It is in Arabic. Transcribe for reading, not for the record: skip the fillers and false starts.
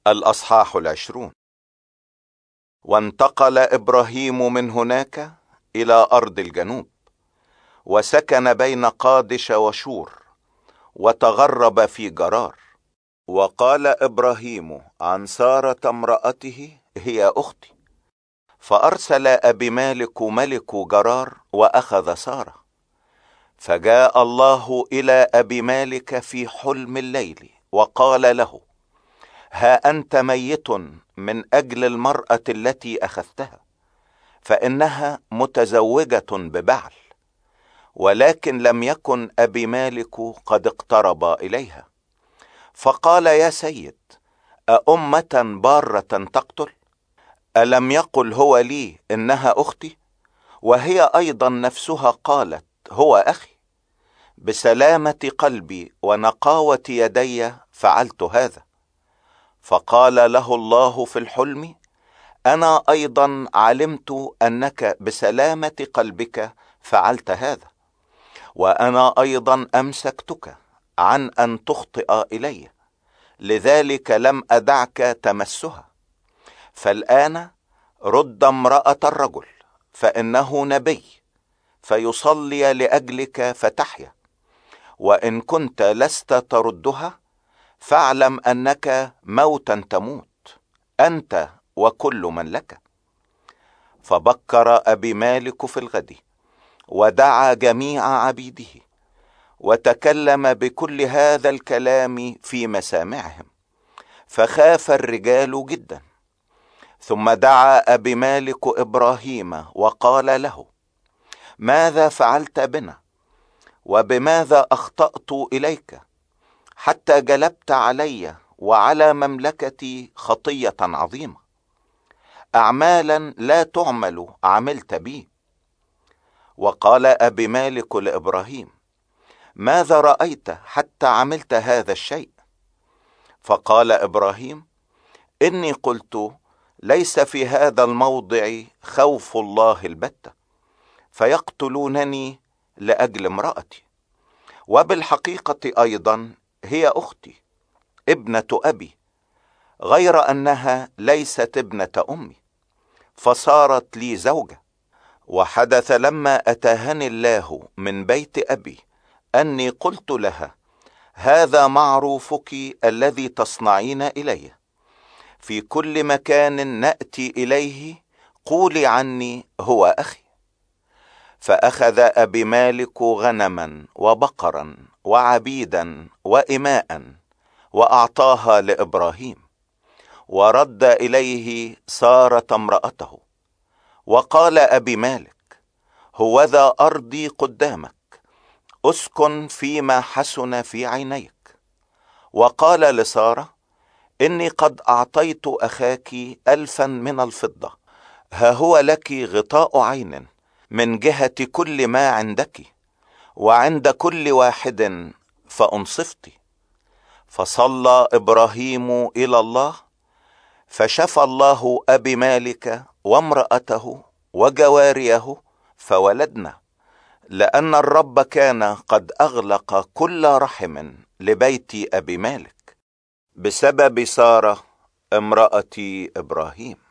الأصحاح 20. وانتقل إبراهيم من هناك إلى أرض الجنوب، وسكن بين قادش وشور، وتغرب في جرار. وقال إبراهيم عن سارة امرأته: هي أختي. فأرسل أبيمالك ملك جرار وأخذ سارة. فجاء الله إلى أبيمالك في حلم الليل وقال له: ها أنت ميت من أجل المرأة التي أخذتها، فإنها متزوجة ببعل. ولكن لم يكن أبيمالك قد اقترب إليها. فقال: يا سيد، أأمة بارة تقتل؟ ألم يقل هو لي إنها أختي؟ وهي أيضا نفسها قالت: هو أخي. بسلامة قلبي ونقاوة يدي فعلت هذا. فقال له الله في الحلم: أنا أيضا علمت أنك بسلامة قلبك فعلت هذا، وأنا أيضا أمسكتك عن أن تخطئ إلي، لذلك لم أدعك تمسها. فالآن رد امرأة الرجل، فإنه نبي، فيصلي لأجلك فتحيا. وإن كنت لست تردها، فاعلم أنك موتا تموت، أنت وكل من لك. فبكر أبيمالك في الغد، ودعا جميع عبيده، وتكلم بكل هذا الكلام في مسامعهم، فخاف الرجال جدا. ثم دعا أبيمالك إبراهيم وقال له: ماذا فعلت بنا؟ وبماذا أخطأت إليك حتى جلبت علي وعلى مملكتي خطية عظيمة؟ أعمالا لا تعمل عملت بي. وقال أبيمالك لإبراهيم: ماذا رأيت حتى عملت هذا الشيء؟ فقال إبراهيم: إني قلت: ليس في هذا الموضع خوف الله البتة، فيقتلونني لأجل امرأتي. وبالحقيقة أيضا هي أختي، ابنة أبي، غير أنها ليست ابنة أمي، فصارت لي زوجة. وحدث لما أتاهني الله من بيت أبي أني قلت لها: هذا معروفك الذي تصنعين إليه، في كل مكان نأتي إليه قولي عني: هو أخي. فأخذ أبيمالك غنما وبقرا وعبيدا وإماء وأعطاها لإبراهيم، ورد إليه سارة امرأته. وقال أبيمالك: هوذا أرضي قدامك، أسكن فيما حسن في عينيك. وقال لسارة: إني قد أعطيت أخاك 1000 من الفضة، ها هو لك غطاء عين من جهة كل ما عندك، وعند كل واحد فأنصفت. فصلى إبراهيم إلى الله، فشفى الله أبيمالك وامرأته وجواريه فولدنا، لأن الرب كان قد أغلق كل رحم لبيت أبيمالك بسبب سارة امرأة إبراهيم.